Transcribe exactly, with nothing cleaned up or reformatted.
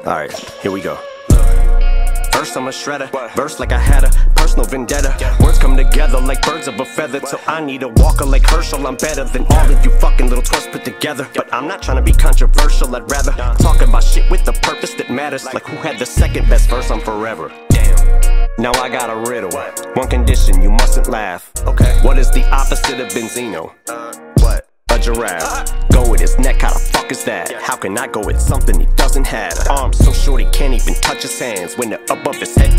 Alright, here we go. First I'm a shredder, verse like I had a personal vendetta. Words come together like birds of a feather, till I need a walker like Herschel. I'm better than all of you fucking little twerps put together. But I'm not trying to be controversial, I'd rather talk about shit with the purpose that matters. Like who had the second best verse on Forever. Now I got a riddle. One condition, you mustn't laugh. Okay. What is the opposite of Benzino? Uh, what? A giraffe. Go with his neck, how the fuck is that? How can I go with something he doesn't have? Arms so short he can't even touch his hands. When they're above his head,